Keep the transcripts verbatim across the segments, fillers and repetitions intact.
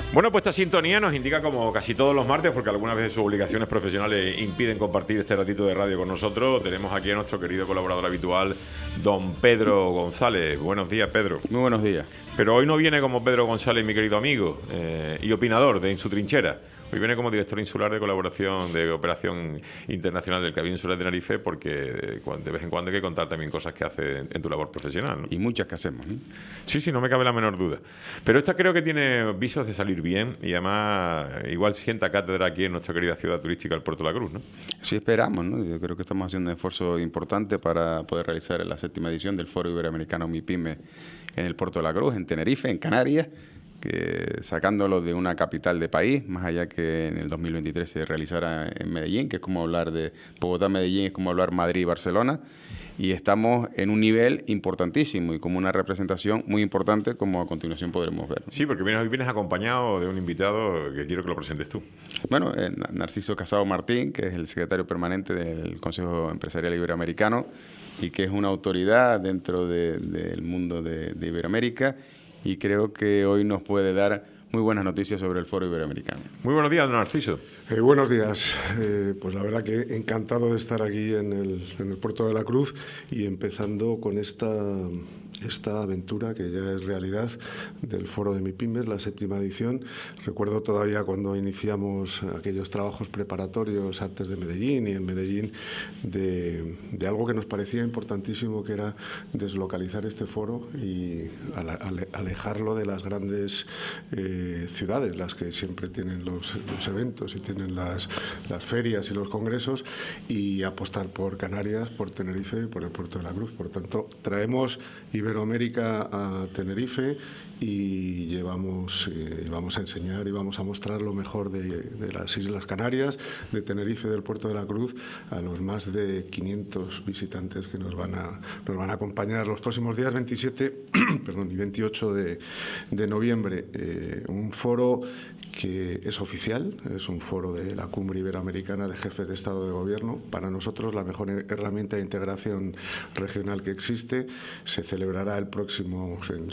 Bueno, pues esta sintonía nos indica, como casi todos los martes, porque algunas veces sus obligaciones profesionales impiden compartir este ratito de radio con nosotros, tenemos aquí a nuestro querido colaborador habitual, don Pedro González. Buenos días, Pedro. Muy buenos días. Pero hoy no viene como Pedro González, mi querido amigo, eh, y opinador de En su trinchera. Hoy viene como director insular de colaboración de Cooperación Internacional del Cabildo Insular de Tenerife, porque de vez en cuando hay que contar también cosas que hace en tu labor profesional, ¿no? Y muchas que hacemos, ¿no? Sí, sí, no me cabe la menor duda. Pero esta creo que tiene visos de salir bien y además igual sienta cátedra aquí en nuestra querida ciudad turística, el Puerto de la Cruz, ¿no? Sí, esperamos, ¿no? Yo creo que estamos haciendo un esfuerzo importante para poder realizar la séptima edición del Foro Iberoamericano MIPYME en el Puerto de la Cruz, en Tenerife, en Canarias, que sacándolo de una capital de país, más allá que en el dos mil veintitrés se realizara en Medellín, que es como hablar de Bogotá-Medellín, es como hablar Madrid-Barcelona, y estamos en un nivel importantísimo y como una representación muy importante, como a continuación podremos ver, ¿no? Sí, porque vienes, hoy vienes acompañado de un invitado que quiero que lo presentes tú. Bueno, eh, Narciso Casado Martín, que es el secretario permanente del Consejo Empresarial Iberoamericano y que es una autoridad dentro de, del mundo de, de Iberoamérica, y creo que hoy nos puede dar muy buenas noticias sobre el Foro Iberoamericano. Muy buenos días, don Narciso. Eh, buenos días. Eh, pues la verdad que encantado de estar aquí en el, en el Puerto de la Cruz y empezando con esta, esta aventura que ya es realidad del Foro de MIPYMES, la séptima edición. Recuerdo todavía cuando iniciamos aquellos trabajos preparatorios antes de Medellín y en Medellín de, de algo que nos parecía importantísimo, que era deslocalizar este foro y ale, alejarlo de las grandes eh, ciudades, las que siempre tienen los, los eventos y tienen las, las ferias y los congresos, y apostar por Canarias, por Tenerife y por el Puerto de la Cruz. Por tanto, traemos Iberoamérica a Tenerife y llevamos, eh, vamos a enseñar y vamos a mostrar lo mejor de, de las Islas Canarias, de Tenerife y del Puerto de la Cruz a los más de quinientos visitantes que nos van a, nos van a acompañar los próximos días veintisiete perdón, y veintiocho de, de noviembre. Eh, un foro que es oficial, es un foro de la Cumbre Iberoamericana de Jefes de Estado de Gobierno. Para nosotros la mejor herramienta de integración regional que existe. Se celebrará el próximo, en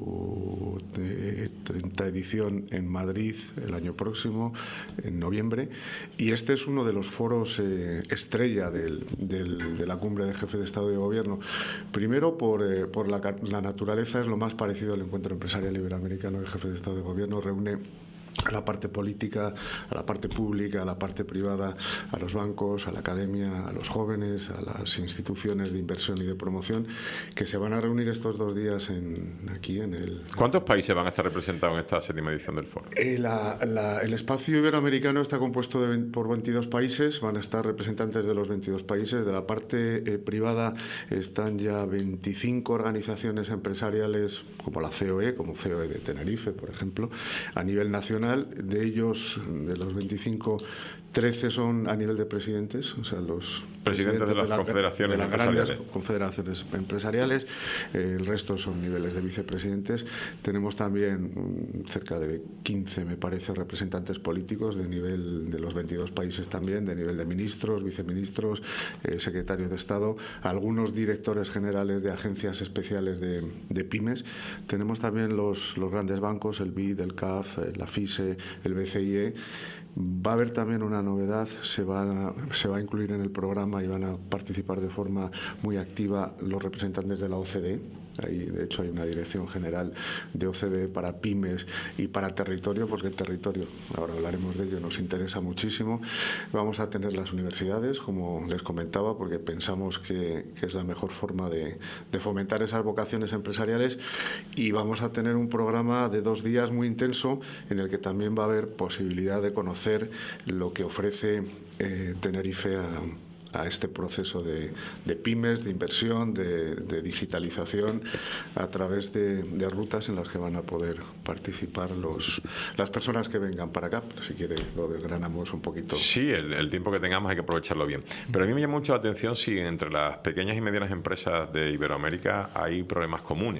su treinta edición en Madrid el año próximo, en noviembre, y este es uno de los foros eh, estrella del, del, de la Cumbre de Jefes de Estado de Gobierno. Primero por, eh, por la, la naturaleza, es lo más parecido al Encuentro Empresarial Iberoamericano de Jefes de Estado de Gobierno. Reúne a la parte política, a la parte pública, a la parte privada, a los bancos, a la academia, a los jóvenes, a las instituciones de inversión y de promoción, que se van a reunir estos dos días en, aquí en el... ¿Cuántos países van a estar representados en esta séptima edición del foro? Eh, la, la, el espacio iberoamericano está compuesto de, por veintidós países, van a estar representantes de los veintidós países. De la parte eh, privada están ya veinticinco organizaciones empresariales, como la C O E, como C O E de Tenerife, por ejemplo, a nivel nacional. De ellos, de los veinticinco, trece son a nivel de presidentes, o sea, los presidentes, presidentes de las de la, confederaciones de las empresariales. grandes confederaciones empresariales. Eh, el resto son niveles de vicepresidentes. Tenemos también um, cerca de quince, me parece, representantes políticos de nivel de los veintidós países también, de nivel de ministros, viceministros, eh, secretarios de Estado, algunos directores generales de agencias especiales de, de pymes. Tenemos también los, los grandes bancos, el B I D, el C A F, la FISE, el B C I E. Va a haber también una novedad, se va, a, se va a incluir en el programa y van a participar de forma muy activa los representantes de la O C D E. Ahí, de hecho, hay una dirección general de O C D E para pymes y para territorio, porque el territorio, ahora hablaremos de ello, nos interesa muchísimo. Vamos a tener las universidades, como les comentaba, porque pensamos que, que es la mejor forma de, de fomentar esas vocaciones empresariales, y vamos a tener un programa de dos días muy intenso en el que también va a haber posibilidad de conocer lo que ofrece eh, Tenerife a a este proceso de, de pymes, de inversión, de, de digitalización, a través de, de rutas en las que van a poder participar los, las personas que vengan para acá. Si quiere, lo desgranamos un poquito. Sí, el, el tiempo que tengamos hay que aprovecharlo bien. Pero a mí me llama mucho la atención si entre las pequeñas y medianas empresas de Iberoamérica hay problemas comunes.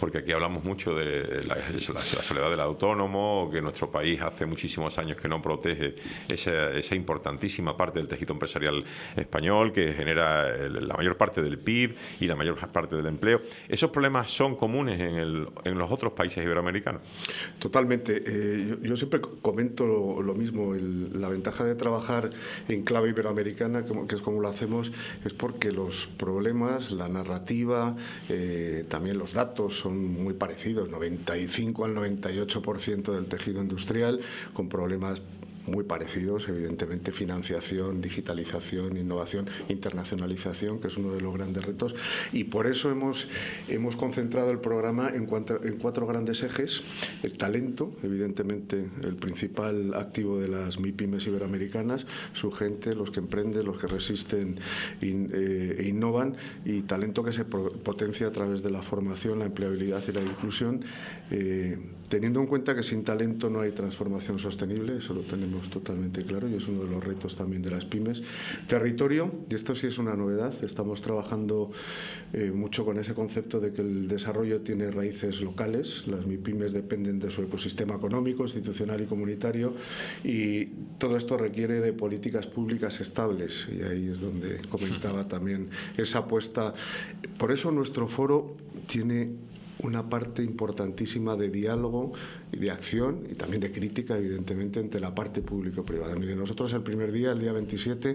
porque aquí hablamos mucho de la, la, la soledad del autónomo, que nuestro país hace muchísimos años que no protege esa, esa importantísima parte del tejido empresarial español, que genera el, la mayor parte del P I B y la mayor parte del empleo. ¿Esos problemas son comunes en, el, en los otros países iberoamericanos? Totalmente. Eh, yo, yo siempre comento lo, lo mismo. El, la ventaja de trabajar en clave iberoamericana, que, que es como lo hacemos, es porque los problemas, la narrativa, eh, también los datos son muy parecidos. noventa y cinco al noventa y ocho por ciento del tejido industrial con problemas muy parecidos, evidentemente, financiación, digitalización, innovación, internacionalización, que es uno de los grandes retos, y por eso hemos, hemos concentrado el programa en cuatro, en cuatro grandes ejes. El talento, evidentemente, el principal activo de las MIPYMES iberoamericanas, su gente, los que emprenden, los que resisten in, eh, e innovan, y talento que se potencia a través de la formación, la empleabilidad y la inclusión, eh, teniendo en cuenta que sin talento no hay transformación sostenible. Eso lo tenemos totalmente claro y es uno de los retos también de las pymes. Territorio, y esto sí es una novedad, estamos trabajando eh, mucho con ese concepto de que el desarrollo tiene raíces locales. Las MIPYMES dependen de su ecosistema económico, institucional y comunitario, y todo esto requiere de políticas públicas estables, y ahí es donde comentaba también esa apuesta. Por eso nuestro foro tiene una parte importantísima de diálogo y de acción y también de crítica, evidentemente, entre la parte pública y privada. Mire, nosotros el primer día, el día veintisiete,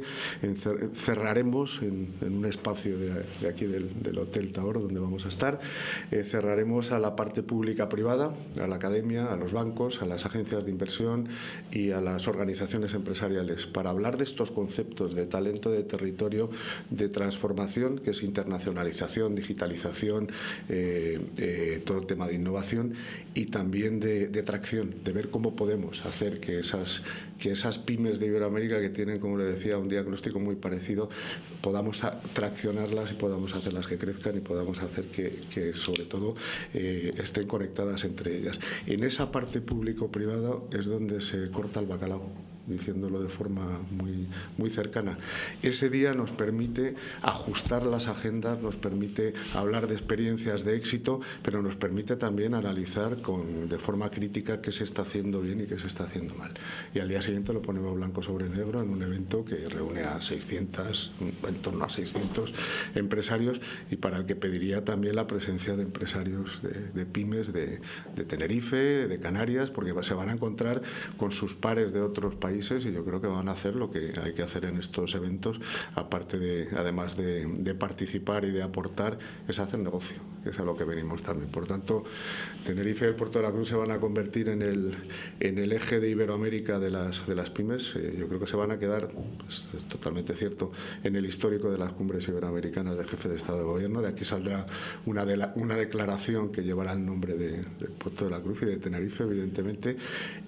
cerraremos en, en un espacio de, de aquí del, del Hotel Taoro, donde vamos a estar, eh, cerraremos a la parte pública-privada, a la academia, a los bancos, a las agencias de inversión y a las organizaciones empresariales, para hablar de estos conceptos de talento, de territorio, de transformación, que es internacionalización, digitalización, eh, eh, todo el tema de innovación, y también de, de tracción, de ver cómo podemos hacer que esas, que esas pymes de Iberoamérica, que tienen, como le decía, un diagnóstico muy parecido, podamos traccionarlas y podamos hacerlas que crezcan y podamos hacer que, que sobre todo, eh, estén conectadas entre ellas. En esa parte público-privada es donde se corta el bacalao, diciéndolo de forma muy, muy cercana. Ese día nos permite ajustar las agendas, nos permite hablar de experiencias de éxito, pero nos permite también analizar con, de forma crítica qué se está haciendo bien y qué se está haciendo mal. Y al día siguiente lo ponemos blanco sobre negro en un evento que reúne a seiscientos, en torno a seiscientos empresarios, y para el que pediría también la presencia de empresarios de, de pymes de, de Tenerife, de Canarias, porque se van a encontrar con sus pares de otros países, y yo creo que van a hacer lo que hay que hacer en estos eventos, aparte de, además de, de participar y de aportar, es hacer negocio, que es a lo que venimos también. Por tanto, Tenerife y el Puerto de la Cruz se van a convertir en el, en el eje de Iberoamérica de las, de las pymes. Eh, yo creo que se van a quedar, pues, es totalmente cierto, en el histórico de las cumbres iberoamericanas de jefe de Estado de Gobierno. De aquí saldrá una, de la, una declaración que llevará el nombre de, del Puerto de la Cruz y de Tenerife, evidentemente,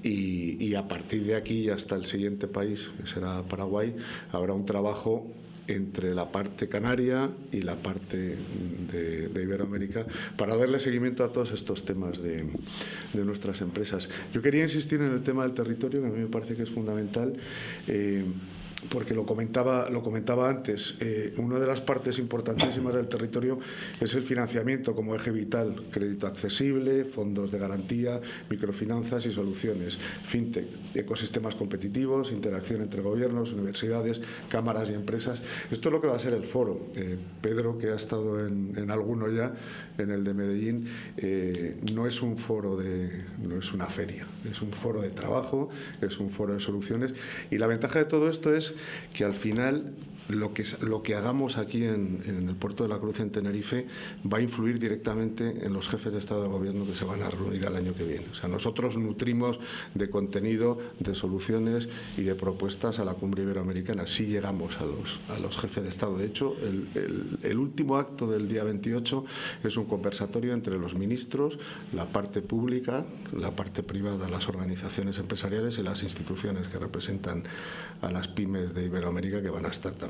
y, y a partir de aquí hasta el siguiente país, que será Paraguay, habrá un trabajo entre la parte canaria y la parte de, de Iberoamérica para darle seguimiento a todos estos temas de, de nuestras empresas. Yo quería insistir en el tema del territorio, que a mí me parece que es fundamental, eh, porque lo comentaba, lo comentaba antes. Eh, una de las partes importantísimas del territorio es el financiamiento como eje vital: crédito accesible, fondos de garantía, microfinanzas y soluciones, fintech, ecosistemas competitivos, interacción entre gobiernos, universidades, cámaras y empresas. Esto es lo que va a ser el foro. Eh, Pedro, que ha estado en, en alguno ya, en el de Medellín, eh, no es un foro de, no es una feria, es un foro de trabajo, es un foro de soluciones, y la ventaja de todo esto es que al final lo que, lo que hagamos aquí en, en el Puerto de la Cruz, en Tenerife, va a influir directamente en los jefes de Estado de Gobierno que se van a reunir al año que viene. O sea, nosotros nutrimos de contenido, de soluciones y de propuestas a la cumbre iberoamericana. Sí llegamos a los, a los jefes de Estado. De hecho, el, el, el último acto del día veintiocho es un conversatorio entre los ministros, la parte pública, la parte privada, las organizaciones empresariales y las instituciones que representan a las pymes de Iberoamérica, que van a estar también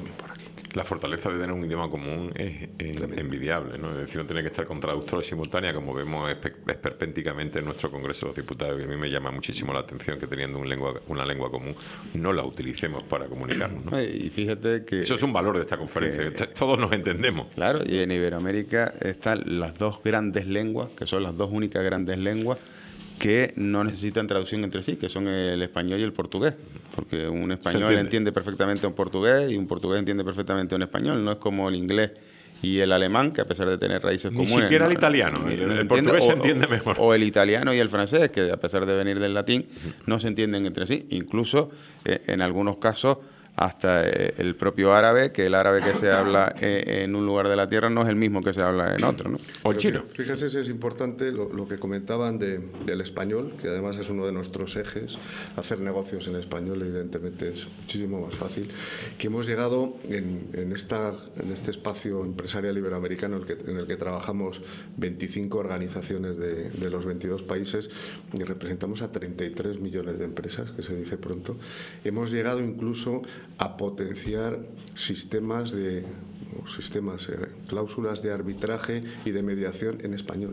también por aquí. La fortaleza de tener un idioma común es, es envidiable, ¿no? Es decir, no tener que estar con traductores simultáneos, como vemos esperpénticamente en nuestro Congreso de los Diputados, y a mí me llama muchísimo la atención que teniendo un lengua, una lengua común no la utilicemos para comunicarnos, ¿no? Y fíjate que... Eso es un valor de esta conferencia, que todos nos entendemos. Claro, y en Iberoamérica están las dos grandes lenguas, que son las dos únicas grandes lenguas que no necesitan traducción entre sí, que son el español y el portugués, porque un español entiende. entiende perfectamente un portugués y un portugués entiende perfectamente un español, no es como el inglés y el alemán, que a pesar de tener raíces Ni comunes... Ni siquiera no, el italiano, el, el entiende, portugués o, se entiende mejor. O el italiano y el francés, que a pesar de venir del latín, no se entienden entre sí, incluso eh, en algunos casos hasta el propio árabe, que el árabe que se habla en un lugar de la tierra no es el mismo que se habla en otro, ¿no? O el chino. Fíjese si es importante lo, lo que comentaban de, del español, que además es uno de nuestros ejes. Hacer negocios en español evidentemente es muchísimo más fácil. Que hemos llegado en, en, esta, en este espacio empresarial iberoamericano en el que, en el que trabajamos veinticinco organizaciones de, de los veintidós países y representamos a treinta y tres millones de empresas, que se dice pronto. Hemos llegado incluso a potenciar sistemas de sistemas, eh, cláusulas de arbitraje y de mediación en español,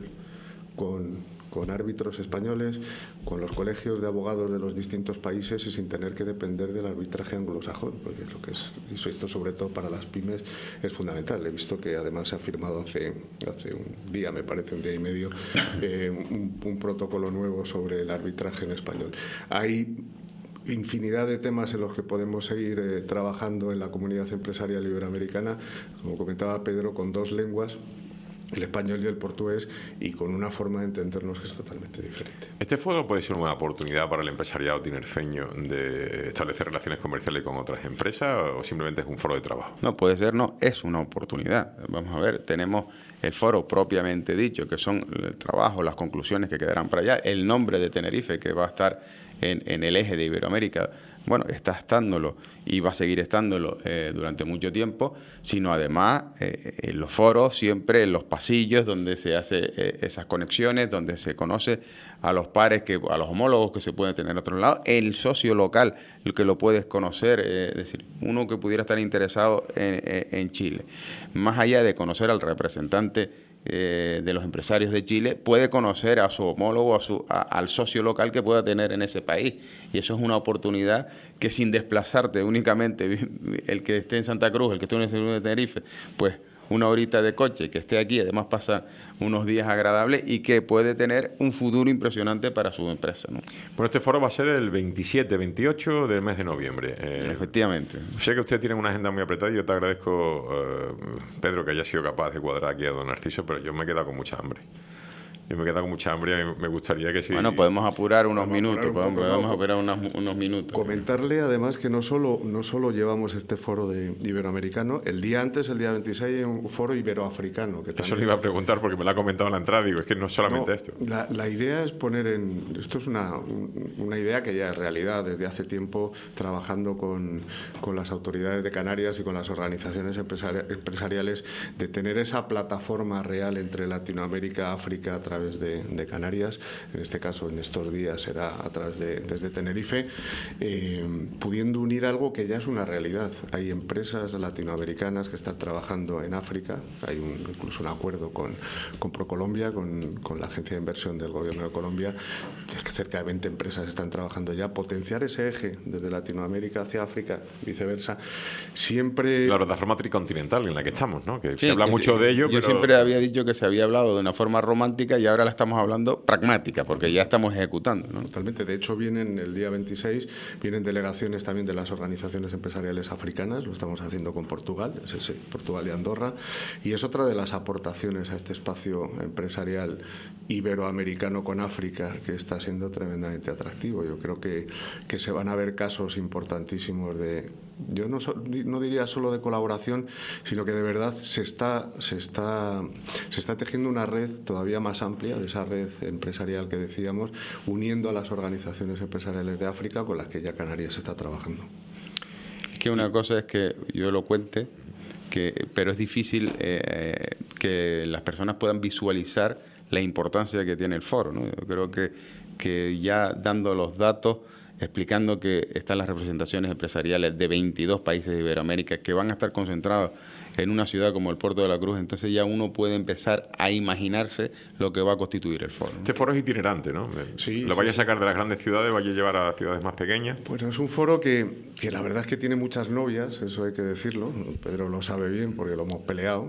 con, con árbitros españoles, con los colegios de abogados de los distintos países y sin tener que depender del arbitraje anglosajón, porque lo que es, esto sobre todo para las pymes es fundamental. He visto que además se ha firmado hace, hace un día, me parece un día y medio, eh, un, un protocolo nuevo sobre el arbitraje en español. Hay infinidad de temas en los que podemos seguir eh, trabajando en la comunidad empresarial iberoamericana, como comentaba Pedro, con dos lenguas, el español y el portugués, y con una forma de entendernos que es totalmente diferente. ¿Este foro puede ser una oportunidad para el empresariado tinerfeño de establecer relaciones comerciales con otras empresas o simplemente es un foro de trabajo? No, puede ser, no, es una oportunidad. Vamos a ver, tenemos el foro propiamente dicho, que son el trabajo, las conclusiones que quedarán para allá, el nombre de Tenerife, que va a estar en, en el eje de Iberoamérica. Bueno, está estándolo y va a seguir estándolo eh, durante mucho tiempo, sino además eh, en los foros, siempre en los pasillos donde se hace eh, esas conexiones, donde se conoce a los pares, que, a los homólogos que se pueden tener en otro lado, el socio local, el que lo puedes conocer, eh, es decir, uno que pudiera estar interesado en, en Chile, más allá de conocer al representante Eh, de los empresarios de Chile, puede conocer a su homólogo, a su, a, al socio local que pueda tener en ese país. Y eso es una oportunidad que sin desplazarte únicamente, el que esté en Santa Cruz, el que esté en el centro de Tenerife, pues una horita de coche, que esté aquí, además pasa unos días agradables y que puede tener un futuro impresionante para su empresa, ¿no? Bueno, este foro va a ser el veintisiete, veintiocho del mes de noviembre. Eh, Efectivamente. Sé que usted tiene una agenda muy apretada y yo te agradezco, eh, Pedro, que haya sido capaz de cuadrar aquí a don Narciso, pero yo me he quedado con mucha hambre. Yo me he quedado con mucha hambre y me gustaría que sí. Bueno, podemos apurar unos minutos, apurar un podemos, poco, podemos no, apurar unos, unos minutos. Comentarle además que no solo, no solo llevamos este foro de iberoamericano, el día antes, el día veintiséis, hay un foro iberoafricano. Que también... Eso le iba a preguntar porque me lo ha comentado en la entrada, digo, es que no es solamente no, esto. La, la idea es poner en... Esto es una, una idea que ya es realidad desde hace tiempo, trabajando con, con las autoridades de Canarias y con las organizaciones empresari empresariales, de tener esa plataforma real entre Latinoamérica y África a través de, de Canarias, en este caso en estos días será a través de desde Tenerife, eh, pudiendo unir algo que ya es una realidad. Hay empresas latinoamericanas que están trabajando en África, hay un, incluso un acuerdo con, con ProColombia, con, con la agencia de inversión del gobierno de Colombia, cerca de veinte empresas están trabajando ya, potenciar ese eje desde Latinoamérica hacia África, viceversa, siempre... La plataforma tricontinental en la que estamos, ¿no? Que Sí, se habla que mucho sí. de ello, Yo pero... siempre había dicho que se había hablado de una forma romántica y ahora la estamos hablando pragmática, porque ya estamos ejecutando, ¿no? Totalmente. De hecho, vienen el día veintiséis, vienen delegaciones también de las organizaciones empresariales africanas, lo estamos haciendo con Portugal, es ese, Portugal y Andorra, y es otra de las aportaciones a este espacio empresarial iberoamericano con África que está siendo tremendamente atractivo. Yo creo que, que se van a ver casos importantísimos de, yo no, so, no diría solo de colaboración, sino que de verdad se está, se está, se está tejiendo una red todavía más amplia de esa red empresarial que decíamos, uniendo a las organizaciones empresariales de África con las que ya Canarias está trabajando. Es que una cosa es que yo lo cuente, que, pero es difícil eh, que las personas puedan visualizar la importancia que tiene el foro, ¿no? Yo creo que, que ya dando los datos explicando que están las representaciones empresariales de veintidós países de Iberoamérica que van a estar concentrados en una ciudad como el Puerto de la Cruz. Entonces ya uno puede empezar a imaginarse lo que va a constituir el foro. Este foro es itinerante, ¿no? Sí, lo sí, vaya a sí. sacar de las grandes ciudades, vaya a llevar a ciudades más pequeñas. Bueno, es un foro que, que la verdad es que tiene muchas novias, eso hay que decirlo. Pedro lo sabe bien porque lo hemos peleado.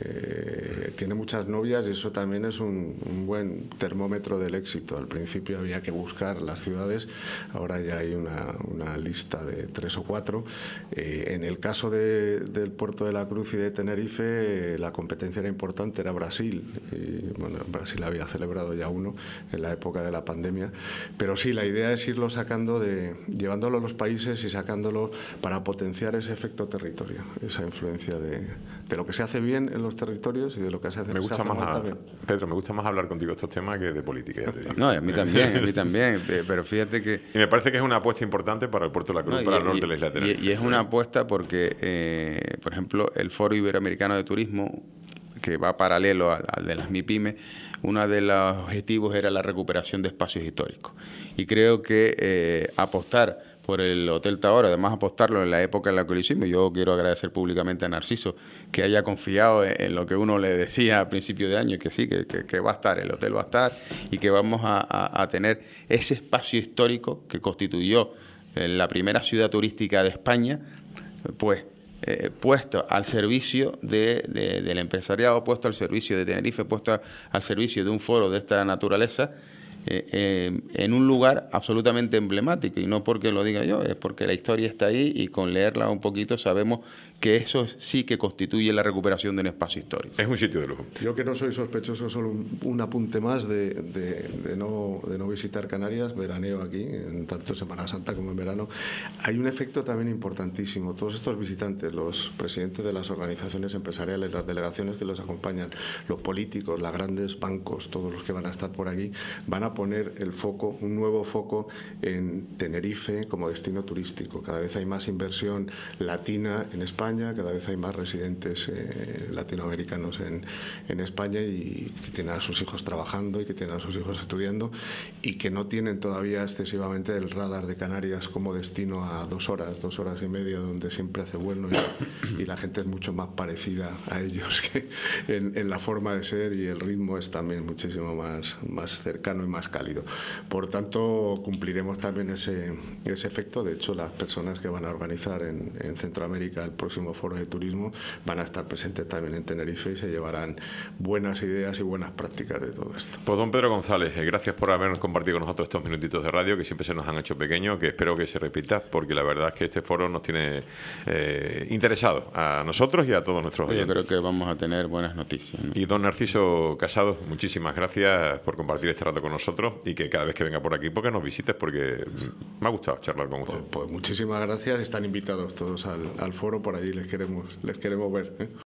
Eh, tiene muchas novias y eso también es un, un buen termómetro del éxito. Al principio había que buscar las ciudades, ahora ya hay una, una lista de tres o cuatro. Eh, en el caso de, del Puerto de la Cruz y de Tenerife, eh, la competencia era importante, era Brasil. Y, bueno, Brasil había celebrado ya uno en la época de la pandemia. Pero sí, la idea es irlo sacando, de, llevándolo a los países y sacándolo para potenciar ese efecto territorio, esa influencia de, de lo que se hace bien en los territorios y de lo que se hace, Me gusta se hace más mal a- también. Pedro, me gusta más hablar contigo de estos temas que de política, ya te digo. No, a mí también, a mí también, eh, pero fíjate que... Y me parece que es una apuesta importante para el Puerto de la Cruz, No, para y- el norte y- de la isla de Tenerife. Y, y es una apuesta porque, eh, por ejemplo, el Foro Iberoamericano de Turismo, que va paralelo al, al de las MIPYME, uno de los objetivos era la recuperación de espacios históricos. Y creo que eh, apostar por el Hotel Tahora, además apostarlo en la época en la que lo hicimos, yo quiero agradecer públicamente a Narciso que haya confiado en, en lo que uno le decía a principio de año, que sí, que, que, que va a estar, el hotel va a estar y que vamos a, a, a tener ese espacio histórico que constituyó eh, la primera ciudad turística de España, pues Eh, puesto al servicio de, de, del empresariado, puesto al servicio de Tenerife, puesto al servicio de un foro de esta naturaleza, eh, eh, en un lugar absolutamente emblemático, y no porque lo diga yo, es porque la historia está ahí y con leerla un poquito sabemos que eso sí que constituye la recuperación de un espacio histórico. Es un sitio de lujo. Yo que no soy sospechoso, solo un, un apunte más de, de, de, no, de no visitar Canarias, veraneo aquí, en tanto Semana Santa como en verano. Hay un efecto también importantísimo. Todos estos visitantes, los presidentes de las organizaciones empresariales, las delegaciones que los acompañan, los políticos, los grandes bancos, todos los que van a estar por aquí, van a poner el foco, un nuevo foco en Tenerife como destino turístico. Cada vez hay más inversión latina en España, cada vez hay más residentes eh, latinoamericanos en, en España y que tienen a sus hijos trabajando y que tienen a sus hijos estudiando y que no tienen todavía excesivamente el radar de Canarias como destino a dos horas, dos horas y media, donde siempre hace bueno y, y la gente es mucho más parecida a ellos que en, en la forma de ser, y el ritmo es también muchísimo más, más cercano y más cálido. Por tanto, cumpliremos también ese, ese efecto. De hecho, las personas que van a organizar en, en Centroamérica el próximo foro de turismo van a estar presentes también en Tenerife y se llevarán buenas ideas y buenas prácticas de todo esto. Pues don Pedro González, eh, gracias por habernos compartido con nosotros estos minutitos de radio que siempre se nos han hecho pequeños, que espero que se repita, porque la verdad es que este foro nos tiene eh, interesados a nosotros y a todos nuestros Yo oyentes. creo que vamos a tener buenas noticias, ¿no? Y don Narciso Casado, muchísimas gracias por compartir este rato con nosotros y que cada vez que venga por aquí, porque nos visites, porque me ha gustado charlar con usted. Pues, pues muchísimas gracias. Están invitados todos al, al foro, por allí les queremos, les queremos ver, ¿eh?